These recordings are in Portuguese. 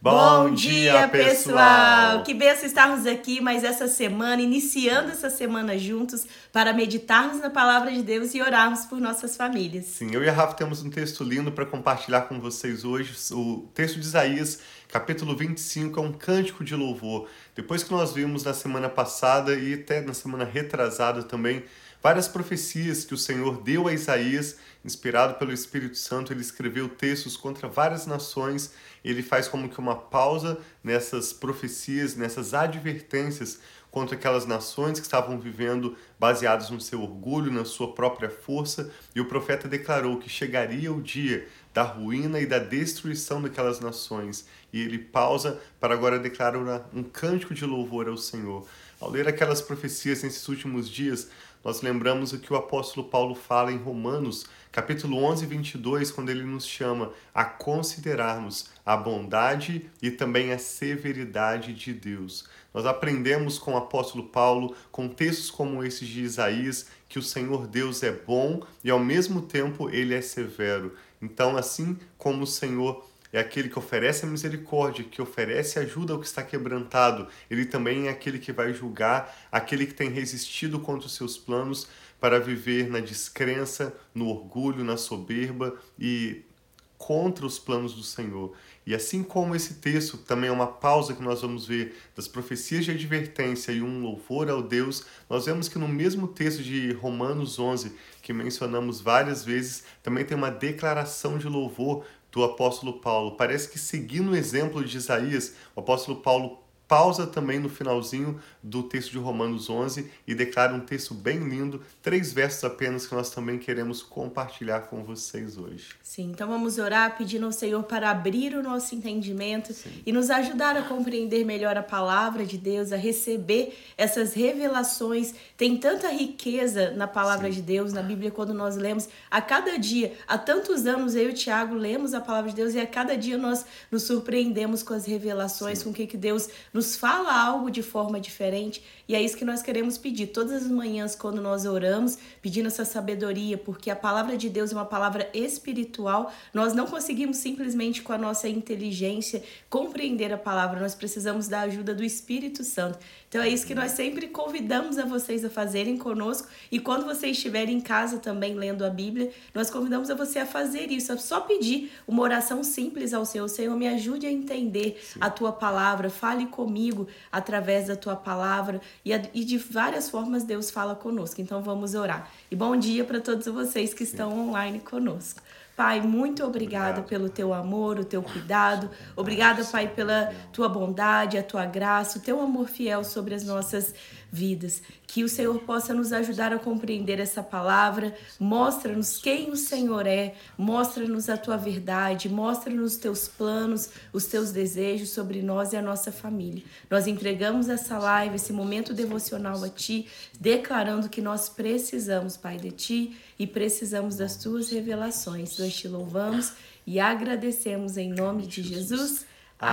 Bom dia, pessoal! Que bênção estarmos aqui mais essa semana, iniciando essa semana juntos para meditarmos na palavra de Deus e orarmos por nossas famílias. Sim, eu e a Rafa temos um texto lindo para compartilhar com vocês hoje. O texto de Isaías, capítulo 25, é um cântico de louvor. Depois que nós vimos na semana passada e até na semana retrasada também, várias profecias que o Senhor deu a Isaías, inspirado pelo Espírito Santo, ele escreveu textos contra várias nações. Ele faz como que uma pausa nessas profecias, nessas advertências contra aquelas nações que estavam vivendo baseadas no seu orgulho, na sua própria força. E o profeta declarou que chegaria o dia da ruína e da destruição daquelas nações. E ele pausa para agora declarar um cântico de louvor ao Senhor. Ao ler aquelas profecias nesses últimos dias, nós lembramos o que o apóstolo Paulo fala em Romanos, capítulo 11, 22, quando ele nos chama a considerarmos a bondade e também a severidade de Deus. Nós aprendemos com o apóstolo Paulo, com textos como esses de Isaías, que o Senhor Deus é bom e ao mesmo tempo ele é severo. Então, assim como o Senhor é aquele que oferece a misericórdia, que oferece ajuda ao que está quebrantado, ele também é aquele que vai julgar aquele que tem resistido contra os seus planos para viver na descrença, no orgulho, na soberba e contra os planos do Senhor. E assim como esse texto também é uma pausa que nós vamos ver das profecias de advertência e um louvor ao Deus, nós vemos que no mesmo texto de Romanos 11, que mencionamos várias vezes, também tem uma declaração de louvor do apóstolo Paulo. Parece que seguindo o exemplo de Isaías, o apóstolo Paulo pausa também no finalzinho do texto de Romanos 11 e declara um texto bem lindo, 3 versos apenas que nós também queremos compartilhar com vocês hoje. Sim, então vamos orar pedindo ao Senhor para abrir o nosso entendimento e nos ajudar a compreender melhor a palavra de Deus, a receber essas revelações. Tem tanta riqueza na palavra de Deus, na Bíblia, quando nós lemos a cada dia. Há tantos anos eu e o Tiago lemos a palavra de Deus e a cada dia nós nos surpreendemos com as revelações, com o que Deus nos fala algo de forma diferente, e é isso que nós queremos pedir todas as manhãs quando nós oramos, pedindo essa sabedoria, porque a palavra de Deus é uma palavra espiritual. Nós não conseguimos simplesmente com a nossa inteligência compreender a palavra, nós precisamos da ajuda do Espírito Santo. Então é isso que nós sempre convidamos a vocês a fazerem conosco, e quando você estiver em casa também lendo a Bíblia, nós convidamos a você a fazer isso, a só pedir uma oração simples ao Senhor. Senhor, me ajude a entender a Tua palavra, fale comigo através da Tua palavra, e de várias formas Deus fala conosco. Então vamos orar. E bom dia para todos vocês que estão online conosco. Pai, muito obrigada pelo Teu amor, o Teu cuidado. Obrigada, Pai, pela Tua bondade, a Tua graça, o Teu amor fiel sobre as nossas vidas. Que o Senhor possa nos ajudar a compreender essa palavra. Mostra-nos quem o Senhor é. Mostra-nos a Tua verdade. Mostra-nos os Teus planos, os Teus desejos sobre nós e a nossa família. Nós entregamos essa live, esse momento devocional a Ti, declarando que nós precisamos, Pai, de Ti e precisamos das Tuas revelações. Nós Te louvamos e agradecemos em nome de Jesus.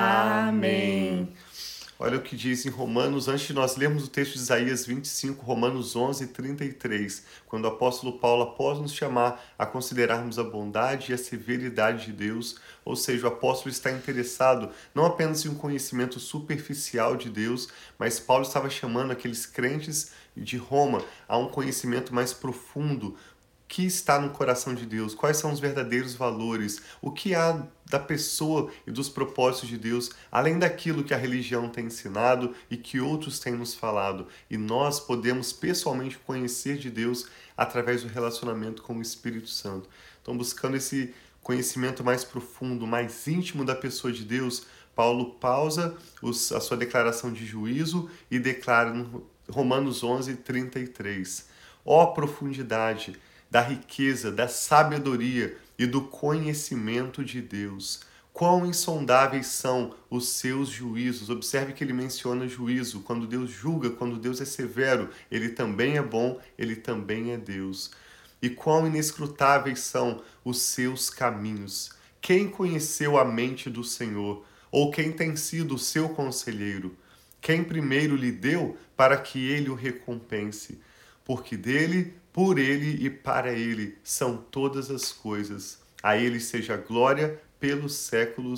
Amém. Olha o que diz em Romanos, antes de nós lermos o texto de Isaías 25, Romanos 11, 33, quando o apóstolo Paulo, após nos chamar a considerarmos a bondade e a severidade de Deus, ou seja, o apóstolo está interessado não apenas em um conhecimento superficial de Deus, mas Paulo estava chamando aqueles crentes de Roma a um conhecimento mais profundo, que está no coração de Deus, quais são os verdadeiros valores, o que há da pessoa e dos propósitos de Deus, além daquilo que a religião tem ensinado e que outros têm nos falado. E nós podemos pessoalmente conhecer de Deus através do relacionamento com o Espírito Santo. Então, buscando esse conhecimento mais profundo, mais íntimo da pessoa de Deus, Paulo pausa a sua declaração de juízo e declara em Romanos 11, 33, ó profundidade da riqueza, da sabedoria e do conhecimento de Deus. Quão insondáveis são os seus juízos. Observe que ele menciona juízo. Quando Deus julga, quando Deus é severo, ele também é bom, ele também é Deus. E quão inescrutáveis são os seus caminhos. Quem conheceu a mente do Senhor? Ou quem tem sido o seu conselheiro? Quem primeiro lhe deu para que ele o recompense? Porque dele, por ele e para ele são todas as coisas. A ele seja glória pelos séculos.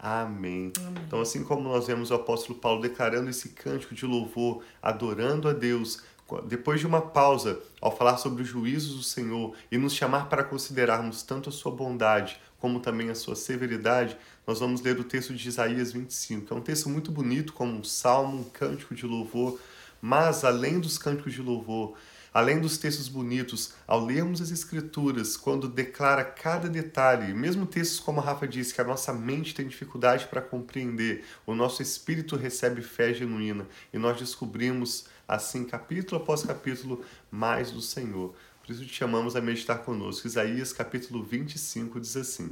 Amém. Amém. Então, assim como nós vemos o apóstolo Paulo declarando esse cântico de louvor, adorando a Deus, depois de uma pausa, ao falar sobre os juízos do Senhor e nos chamar para considerarmos tanto a sua bondade como também a sua severidade, nós vamos ler o texto de Isaías 25, que é um texto muito bonito, como um salmo, um cântico de louvor, mas além dos cânticos de louvor, além dos textos bonitos, ao lermos as Escrituras, quando declara cada detalhe, mesmo textos como a Rafa disse, que a nossa mente tem dificuldade para compreender, o nosso espírito recebe fé genuína e nós descobrimos, assim, capítulo após capítulo, mais do Senhor. Por isso te chamamos a meditar conosco. Isaías capítulo 25 diz assim: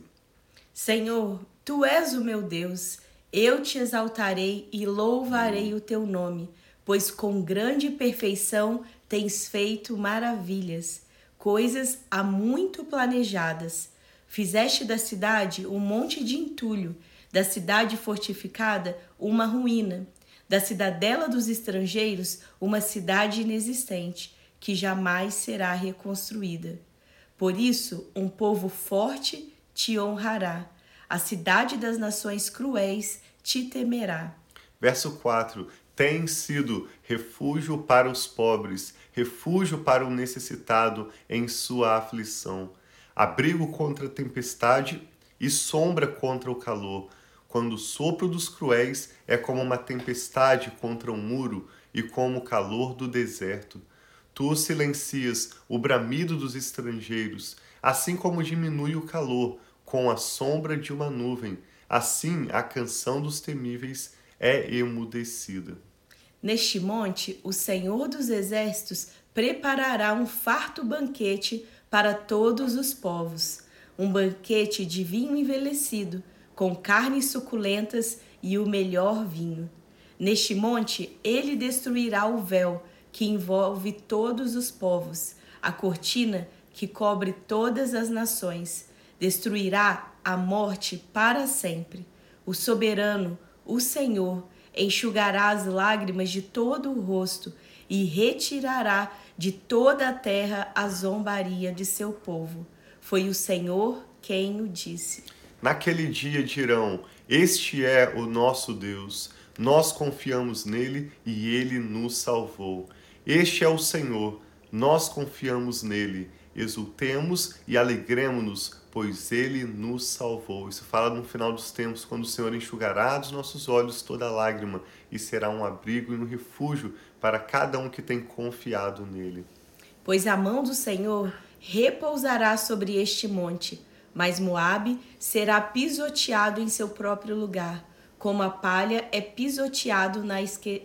Senhor, Tu és o meu Deus, eu te exaltarei e louvarei o Teu nome, pois com grande perfeição tens feito maravilhas, coisas há muito planejadas. Fizeste da cidade um monte de entulho, da cidade fortificada uma ruína, da cidadela dos estrangeiros uma cidade inexistente, que jamais será reconstruída. Por isso, um povo forte te honrará, a cidade das nações cruéis te temerá. Verso 4: tem sido refúgio para os pobres, refúgio para o necessitado em sua aflição, abrigo contra a tempestade e sombra contra o calor, quando o sopro dos cruéis é como uma tempestade contra um muro e como o calor do deserto. Tu silencias o bramido dos estrangeiros, assim como diminui o calor com a sombra de uma nuvem, assim a canção dos temíveis é emudecida. Neste monte, o Senhor dos Exércitos preparará um farto banquete para todos os povos, um banquete de vinho envelhecido, com carnes suculentas e o melhor vinho. Neste monte, ele destruirá o véu que envolve todos os povos, a cortina que cobre todas as nações. Destruirá a morte para sempre. O soberano, o Senhor, enxugará as lágrimas de todo o rosto e retirará de toda a terra a zombaria de seu povo. Foi o Senhor quem o disse. Naquele dia dirão: este é o nosso Deus, nós confiamos nele e ele nos salvou. Este é o Senhor, nós confiamos nele, exultemos e alegremo-nos, pois ele nos salvou. Isso fala no final dos tempos, quando o Senhor enxugará dos nossos olhos toda lágrima e será um abrigo e um refúgio para cada um que tem confiado nele. Pois a mão do Senhor repousará sobre este monte, mas Moabe será pisoteado em seu próprio lugar, como a palha é pisoteado na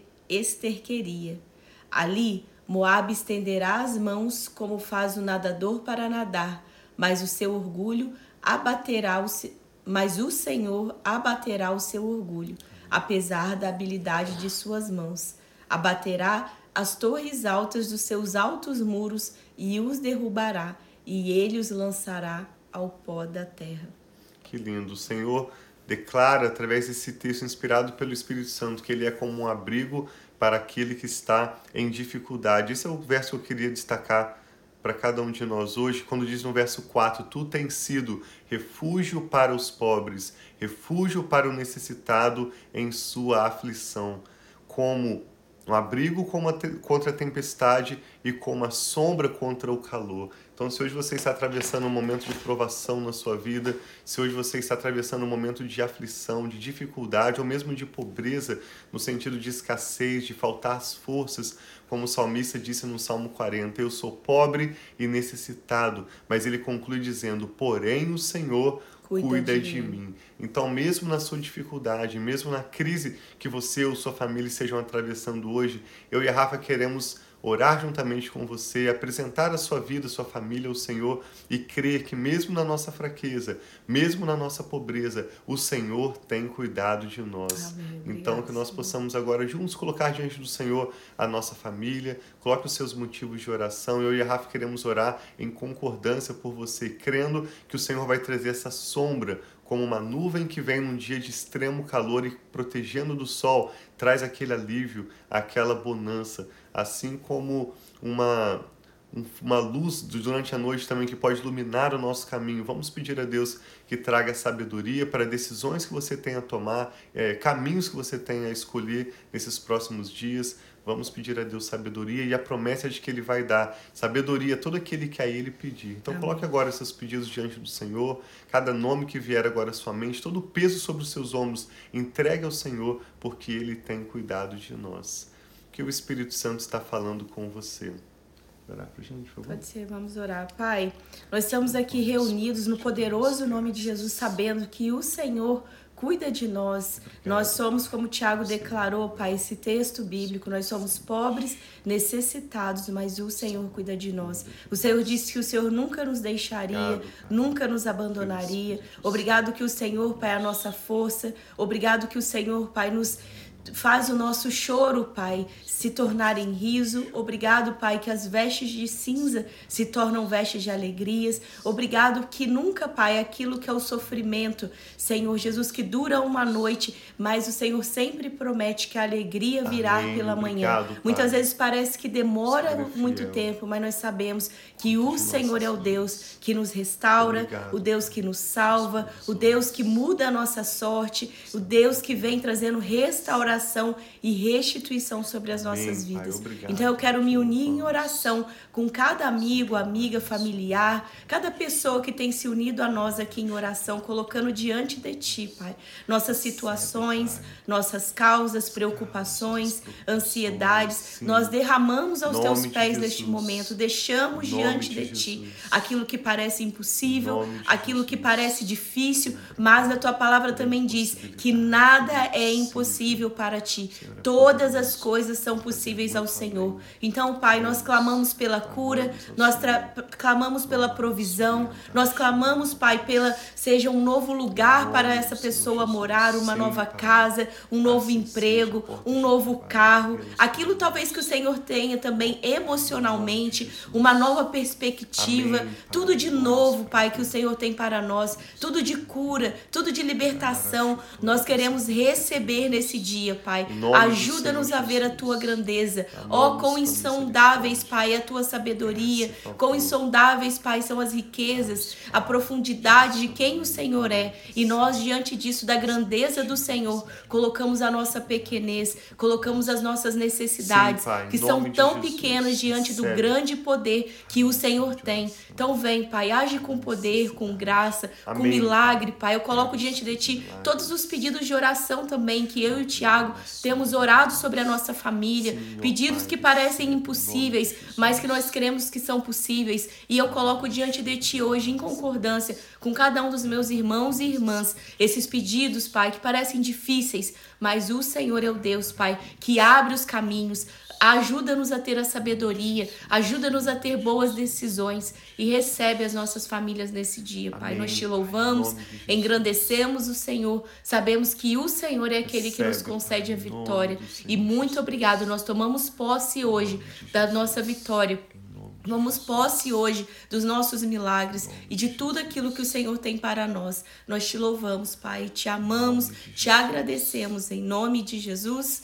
esterqueria. Ali, Moabe estenderá as mãos como faz o nadador para nadar, mas o seu orgulho abaterá mas o Senhor abaterá o seu orgulho, apesar da habilidade de suas mãos. Abaterá as torres altas dos seus altos muros e os derrubará, e ele os lançará ao pó da terra. Que lindo! O Senhor declara, através desse texto inspirado pelo Espírito Santo, que ele é como um abrigo para aquele que está em dificuldade. Esse é o verso que eu queria destacar para cada um de nós hoje, quando diz no verso 4, tu tens sido refúgio para os pobres, refúgio para o necessitado em sua aflição, como um abrigo contra a tempestade e como a sombra contra o calor. Então, se hoje você está atravessando um momento de provação na sua vida, se hoje você está atravessando um momento de aflição, de dificuldade, ou mesmo de pobreza, no sentido de escassez, de faltar as forças, como o salmista disse no Salmo 40, eu sou pobre e necessitado, mas ele conclui dizendo, porém o Senhor cuida de mim. Então, mesmo na sua dificuldade, mesmo na crise que você ou sua família estejam atravessando hoje, eu e a Rafa queremos orar juntamente com você, apresentar a sua vida, a sua família ao Senhor e crer que mesmo na nossa fraqueza, mesmo na nossa pobreza, o Senhor tem cuidado de nós. Amém. Então, que nós possamos agora juntos colocar diante do Senhor a nossa família, coloque os seus motivos de oração. Eu e a Rafa queremos orar em concordância por você, crendo que o Senhor vai trazer essa sombra como uma nuvem que vem num dia de extremo calor e protegendo do sol, traz aquele alívio, aquela bonança, assim como uma luz durante a noite também que pode iluminar o nosso caminho. Vamos pedir a Deus que traga sabedoria para decisões que você tenha a tomar, caminhos que você tenha a escolher nesses próximos dias. Vamos pedir a Deus sabedoria e a promessa de que Ele vai dar sabedoria a todo aquele que a Ele pedir. Então coloque agora esses pedidos diante do Senhor, cada nome que vier agora à sua mente, todo o peso sobre os seus ombros, entregue ao Senhor, porque Ele tem cuidado de nós. Que o Espírito Santo está falando com você. Orar pra gente, por favor. Pode ser, vamos orar. Pai, nós estamos aqui reunidos no poderoso nome de Jesus, sabendo que o Senhor cuida de nós. Nós somos, como o Tiago declarou, Pai, esse texto bíblico, nós somos pobres, necessitados, mas o Senhor cuida de nós. O Senhor disse que o Senhor nunca nos deixaria, nunca nos abandonaria. Obrigado que o Senhor, Pai, é a nossa força. Obrigado que o Senhor, Pai, nos faz o nosso choro, Pai, se tornar em riso. Obrigado, Pai, que as vestes de cinza se tornam vestes de alegrias. Obrigado que nunca, Pai, aquilo que é o sofrimento, Senhor Jesus, que dura uma noite, mas o Senhor sempre promete que a alegria virá pela manhã. Obrigado, muitas vezes parece que demora muito tempo, mas nós sabemos que o Senhor é o Deus que nos restaura, o Deus que nos salva, o Deus que muda a nossa sorte, o Deus que vem trazendo restauração e restituição sobre as nossas vidas. Então eu quero me unir em oração com cada amigo, amiga, familiar, cada pessoa que tem se unido a nós aqui em oração, colocando diante de Ti, Pai, nossas situações, nossas causas, preocupações, ansiedades. Nós derramamos aos Teus pés neste momento, deixamos diante de Ti aquilo que parece impossível, aquilo que parece difícil, mas a Tua palavra também diz que nada é impossível para Ti. Todas as coisas são possíveis ao Senhor. Então, Pai, nós clamamos pela cura, nós clamamos pela provisão, nós clamamos, Pai, seja um novo lugar para essa pessoa morar, uma nova casa, um novo emprego, um novo carro, aquilo talvez que o Senhor tenha também emocionalmente, uma nova perspectiva, tudo de novo, Pai, que o Senhor tem para nós, tudo de cura, tudo de libertação, nós queremos receber nesse dia, Pai. Ajuda-nos a ver a Tua grandeza. Ó, quão insondáveis, Pai, é a Tua sabedoria. Quão insondáveis, Pai, são as riquezas, a profundidade de quem o Senhor é. E nós, diante disso, da grandeza do Senhor, colocamos a nossa pequenez, colocamos as nossas necessidades, que são tão pequenas diante do grande poder que o Senhor tem. Então vem, Pai, age com poder, com graça, com milagre, Pai. Eu coloco diante de Ti todos os pedidos de oração também que eu e o Tiago temos orado sobre a nossa família, pedidos que parecem impossíveis, mas que nós cremos que são possíveis. E eu coloco diante de Ti hoje, em concordância com cada um dos meus irmãos e irmãs, esses pedidos, Pai, que parecem difíceis, mas o Senhor é o Deus, Pai, que abre os caminhos. Ajuda-nos a ter a sabedoria, ajuda-nos a ter boas decisões e recebe as nossas famílias nesse dia, Pai. Nós Te louvamos, engrandecemos o Senhor, sabemos que o Senhor é aquele que nos concede a vitória. E muito obrigado, nós tomamos posse hoje da nossa vitória. Tomamos posse hoje dos nossos milagres e de tudo aquilo que o Senhor tem para nós. Nós Te louvamos, Pai, Te amamos, Te agradecemos em nome de Jesus.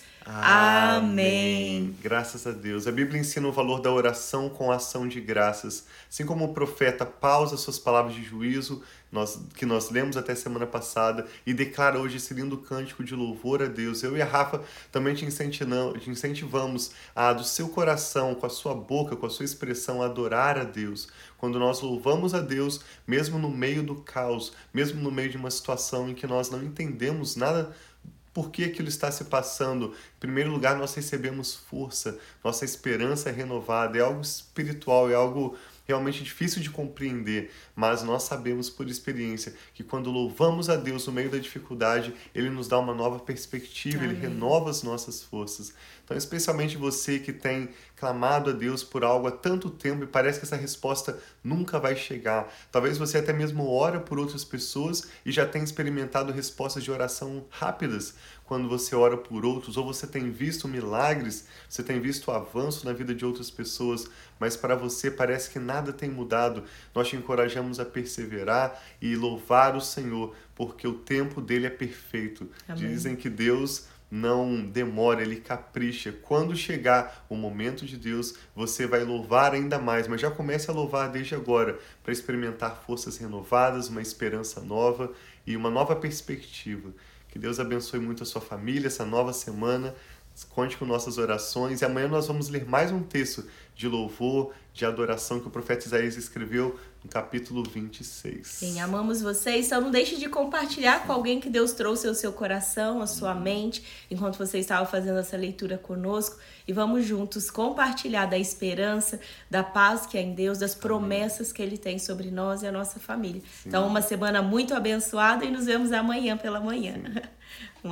Amém. Graças a Deus. A Bíblia ensina o valor da oração com ação de graças. Assim como o profeta pausa suas palavras de juízo, que nós lemos até semana passada, e declara hoje esse lindo cântico de louvor a Deus. Eu e a Rafa também te incentivamos a, do seu coração, com a sua boca, com a sua expressão, adorar a Deus. Quando nós louvamos a Deus, mesmo no meio do caos, mesmo no meio de uma situação em que nós não entendemos nada, por que aquilo está se passando? Em primeiro lugar, nós recebemos força, nossa esperança é renovada, é algo espiritual, é algo realmente difícil de compreender, mas nós sabemos por experiência que quando louvamos a Deus no meio da dificuldade, Ele nos dá uma nova perspectiva, Ele renova as nossas forças. Então, especialmente você que tem clamado a Deus por algo há tanto tempo e parece que essa resposta nunca vai chegar. Talvez você até mesmo ora por outras pessoas e já tenha experimentado respostas de oração rápidas quando você ora por outros, ou você tem visto milagres, você tem visto avanço na vida de outras pessoas, mas para você parece que nada tem mudado. Nós te encorajamos a perseverar e louvar o Senhor, porque o tempo dele é perfeito. Amém. Dizem que Deus não demora, ele capricha. Quando chegar o momento de Deus, você vai louvar ainda mais, mas já comece a louvar desde agora, para experimentar forças renovadas, uma esperança nova e uma nova perspectiva. Que Deus abençoe muito a sua família, essa nova semana. Conte com nossas orações. E amanhã nós vamos ler mais um texto de louvor, de adoração que o profeta Isaías escreveu no capítulo 26. Sim, amamos vocês. Então não deixe de compartilhar com alguém que Deus trouxe ao seu coração, à sua mente, enquanto você estava fazendo essa leitura conosco. E vamos juntos compartilhar da esperança, da paz que é em Deus, das promessas que Ele tem sobre nós e a nossa família. Sim. Então uma semana muito abençoada e nos vemos amanhã pela manhã.